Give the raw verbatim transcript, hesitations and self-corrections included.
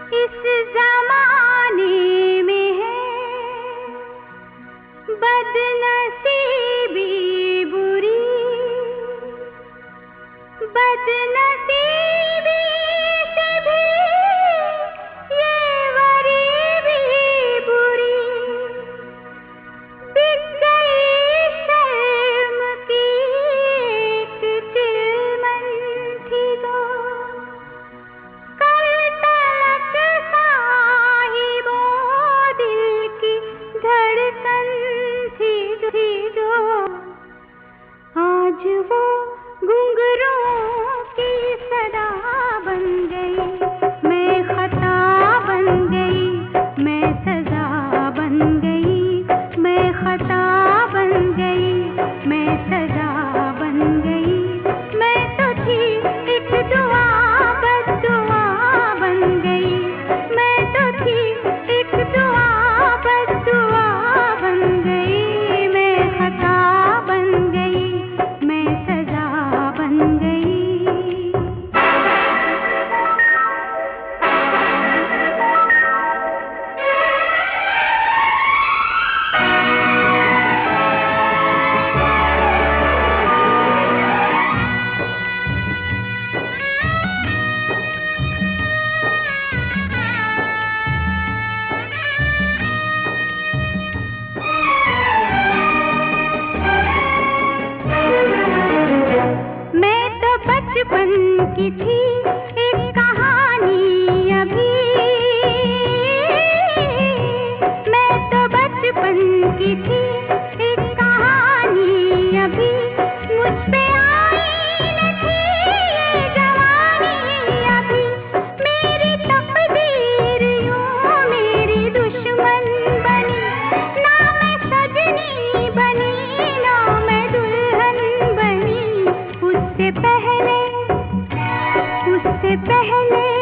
इस जमाने में है बदनसीबी बुरी, बदनसीबी से भी ये गरीबी बुरी। बिक गई शर्म की एक चिलमन थी जो कल तलक साहिबों दिल की धड़कन थी जो आज वो घुंघरूं की सदा बन गई। मैं खता बन गई, मैं सजा बन गई। मैं खता बन गई, मैं सजा बन गई। मैं तो थी एक दुआ बद्दुआ बन गई। मैं तो थी एक दुआ बद्दुआ बन गई। मैं खता बन गई, मैं सजा बन गई। मैं तो बचपन की थी एक कहानी अभी। मैं तो बचपन की थी एक कहानी अभी। मुझ पे आई न थी ये जवानी अभी। मेरी तकदीर यूं मेरी दुश्मन बनी। ना मैं सजनी बनी, ना मैं दुल्हन बनी। उससे पहले उससे पहले